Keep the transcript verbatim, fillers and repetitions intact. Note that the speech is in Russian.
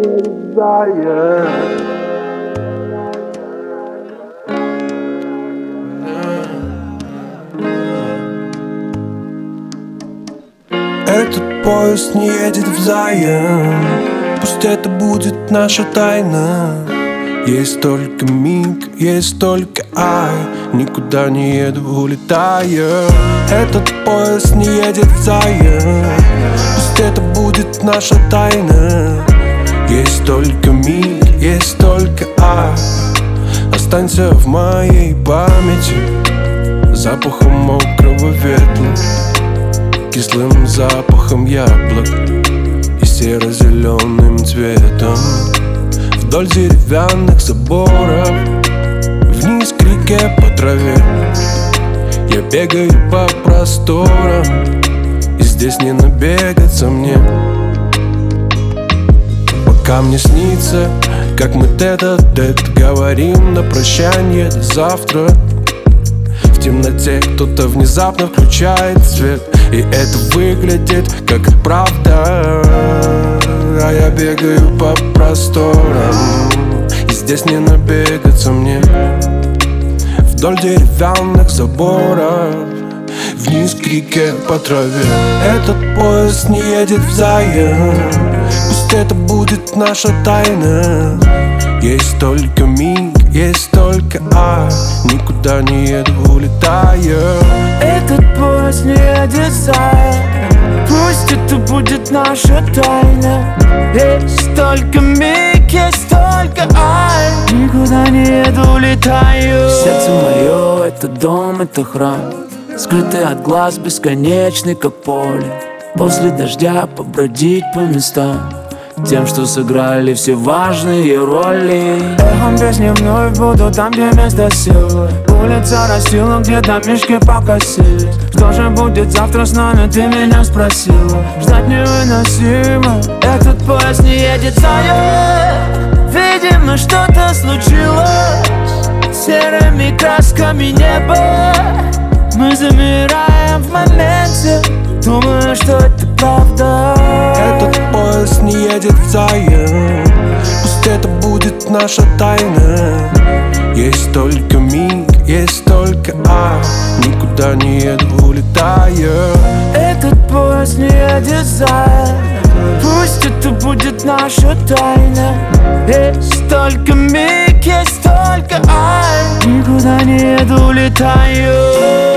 Этот поезд не едет взаим, пусть это будет наша тайна. Есть только миг, есть только ай, никуда не еду, улетаю. Этот поезд не едет взаим, пусть это будет наша тайна. Есть только миг, есть только ай, останься в моей памяти запахом мокрого ветра, кислым запахом яблок и серо-зеленым цветом. Вдоль деревянных заборов, вниз к реке по траве я бегаю по просторам, и здесь не набегаться мне. Пока мне снится, как мы тет-а-тет говорим на прощанье до завтра. В темноте кто-то внезапно включает свет, и это выглядит как правда. А я бегаю по просторам, и здесь не набегаться мне. Вдоль деревянных заборов, вниз к реке по траве. Этот поезд не едет взаим, пусть это будет наша тайна. Есть только миг, есть только ай, никуда не еду, улетаю. Этот поезд не едет взаим, пусть это будет наша тайна. Есть только миг, есть только ай, никуда не еду, улетаю. Сердце мое — это дом, это храм, скрытый от глаз, бесконечный, как поле. После дождя побродить по местам, тем, что сыграли все важные роли. Эхом песни вновь буду там, где место силы. Улица растила, где-то мишки покосились. Что же будет завтра с нами, ты меня спросила. Ждать невыносимо, этот поезд не едет взаим. Видимо, что-то случилось, серыми красками небо. Мы замираем в моменте, думаю, что это правда. Этот поезд не едет взаим, пусть это будет наша тайна. Есть только миг, есть только ай, никуда не еду, улетаю. Этот поезд не едет взаим, пусть это будет наша тайна. Есть только миг, есть только ай, никуда не еду, улетаю.